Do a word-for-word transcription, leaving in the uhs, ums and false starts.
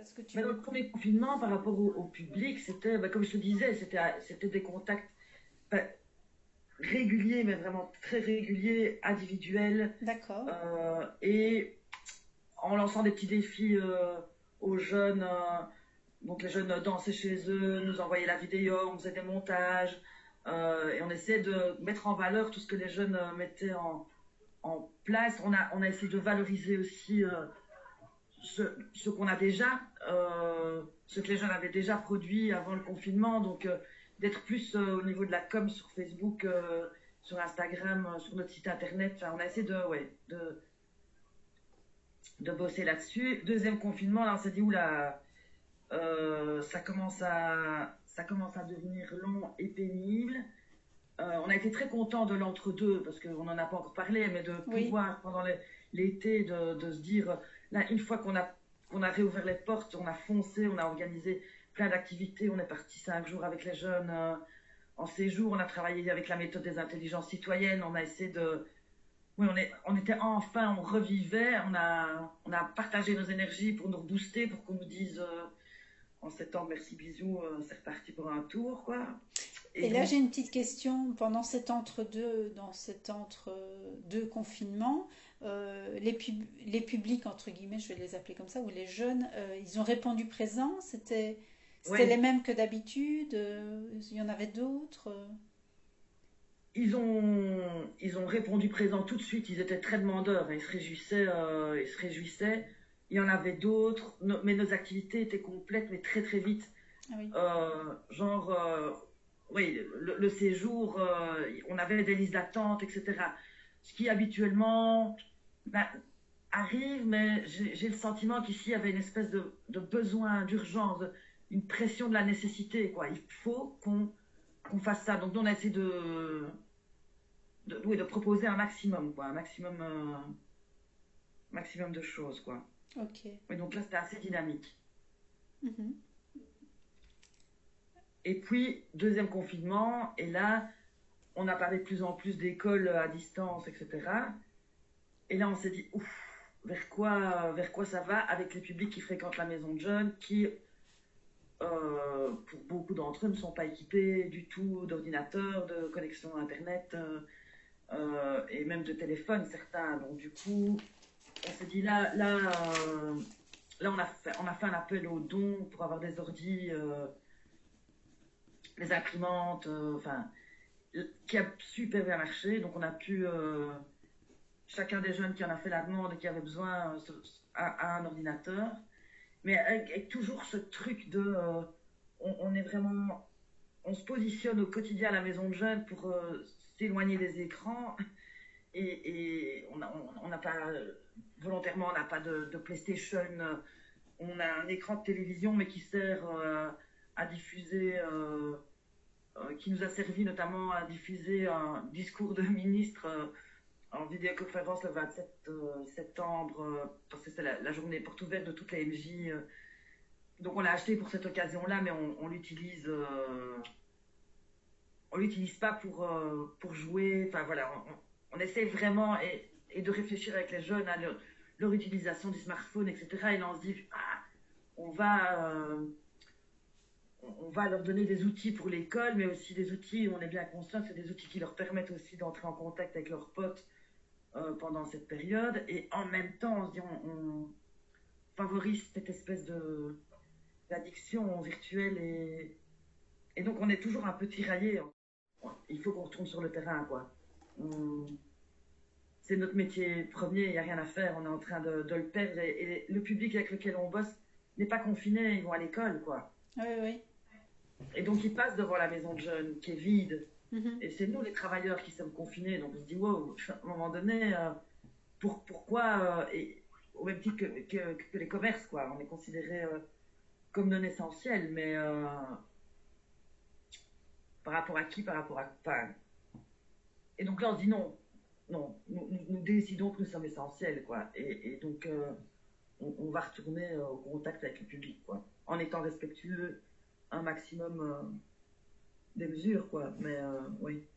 Parce que tu... Mais dans le premier confinement, par rapport au, au public, c'était, bah, comme je te disais, c'était, c'était des contacts bah, réguliers, mais vraiment très réguliers, individuels, D'accord. euh, et en lançant des petits défis euh, aux jeunes. Euh, donc les jeunes dansaient chez eux, nous envoyaient la vidéo, on faisait des montages, euh, et on essayait de mettre en valeur tout ce que les jeunes euh, mettaient en, en place. On a, on a essayé de valoriser aussi euh, ce, ce qu'on a déjà, euh, ce que les jeunes avaient déjà produit avant le confinement. Donc euh, d'être plus euh, au niveau de la com sur Facebook, euh, sur Instagram, euh, sur notre site internet. Enfin, on a essayé de, ouais, de, de bosser là-dessus. Deuxième confinement, là, on s'est dit, oula, euh, ça, commence à, ça commence à devenir long et pénible. Euh, on a été très contents de l'entre-deux, parce qu'on n'en a pas encore parlé, mais de Oui. pouvoir, pendant les- l'été, de, de se dire, là, une fois qu'on a, qu'on a réouvert les portes, on a foncé, on a organisé plein d'activités, on est parti cinq jours avec les jeunes euh, en séjour, on a travaillé avec la méthode des intelligences citoyennes, on a essayé de... Oui, on, est, on était enfin, on revivait, on a, on a partagé nos énergies pour nous rebooster, pour qu'on nous dise euh, en septembre, merci, bisous, euh, c'est reparti pour un tour, quoi. Et Et là, donc, j'ai une petite question. Pendant cet entre-deux, dans cet entre-deux confinement, euh, les, pub- les publics, entre guillemets, je vais les appeler comme ça, ou les jeunes, euh, ils ont répondu présent. C'était, c'était les ouais, mêmes que d'habitude. euh, il y en avait d'autres. euh. ils ont, ils ont répondu présent tout de suite. Ils étaient très demandeurs. Ils se réjouissaient. Euh, ils se réjouissaient. Il y en avait d'autres. No- mais nos activités étaient complètes, mais très très vite. Ah oui. Euh, genre, euh, oui, le, le séjour, euh, on avait des listes d'attente, et cetera. Ce qui habituellement ben, arrive, mais j'ai j'ai le sentiment qu'ici, il y avait une espèce de, de besoin, d'urgence, de- une pression de la nécessité, quoi. Il faut qu'on qu'on fasse ça. Donc, nous, on a essayé de, de, oui, de proposer un maximum, quoi, un maximum, euh, maximum de choses, quoi. Ok. Et donc là, c'était assez dynamique. Mhm. Et puis, deuxième confinement, et là, on a parlé de plus en plus d'écoles à distance, et cetera. Et là, on s'est dit, ouf, vers quoi, vers quoi ça va avec les publics qui fréquentent la maison de jeunes, qui, euh, pour beaucoup d'entre eux, ne sont pas équipés du tout d'ordinateur, de connexion Internet, euh, euh, et même de téléphone, certains. Donc, du coup, on s'est dit, là, là, euh, là on, a fait, on a fait un appel aux dons pour avoir des ordis, euh, des imprimantes, euh, enfin, qui a super bien marché. Donc, on a pu... euh, chacun des jeunes qui en a fait la demande et qui avait besoin euh, a, un ordinateur. Mais avec, avec toujours ce truc de... euh, on, on est vraiment... On se positionne au quotidien à la maison de jeunes pour euh, s'éloigner des écrans. Et, et on n'a on, on a pas... Volontairement, on n'a pas de, de PlayStation. On a un écran de télévision, mais qui sert euh, à diffuser... Euh, euh, qui nous a servi notamment à diffuser un discours de ministre euh, en vidéoconférence le vingt-sept euh, septembre, euh, parce que c'est la, la journée porte ouverte de toutes les M J. Euh, donc on l'a acheté pour cette occasion-là, mais on, on l'utilise, euh, on l'utilise pas pour euh, pour jouer. Enfin voilà, on, on essaie vraiment et, et de réfléchir avec les jeunes à leur, leur utilisation du smartphone, et cetera. Et là on se dit, ah, on va euh, on va leur donner des outils pour l'école, mais aussi des outils, on est bien conscient, c'est des outils qui leur permettent aussi d'entrer en contact avec leurs potes euh, pendant cette période. Et en même temps, on se dit, on, on favorise cette espèce de d'addiction virtuelle et, et donc on est toujours un peu tiraillé. Il faut qu'on retourne sur le terrain, quoi. On- C'est notre métier premier, il n'y a rien à faire, on est en train de, de le perdre et, et le public avec lequel on bosse n'est pas confiné, ils vont à l'école, quoi. Oui, oui. Et donc ils passent devant la maison de jeunes qui est vide. Mhm. Et c'est nous les travailleurs qui sommes confinés, donc on se dit, wow, à un moment donné, euh, pour, pourquoi, euh, et, au même titre que, que, que les commerces, quoi. On est considéré euh, comme non essentiel, mais euh, par rapport à qui, par rapport à... Enfin, et donc là, on se dit non, non, nous, nous, nous décidons que nous sommes essentiels, quoi. Et, et donc, euh, on, on va retourner euh, au contact avec le public, quoi. En étant respectueux un maximum euh, des mesures, quoi. Mais euh, oui.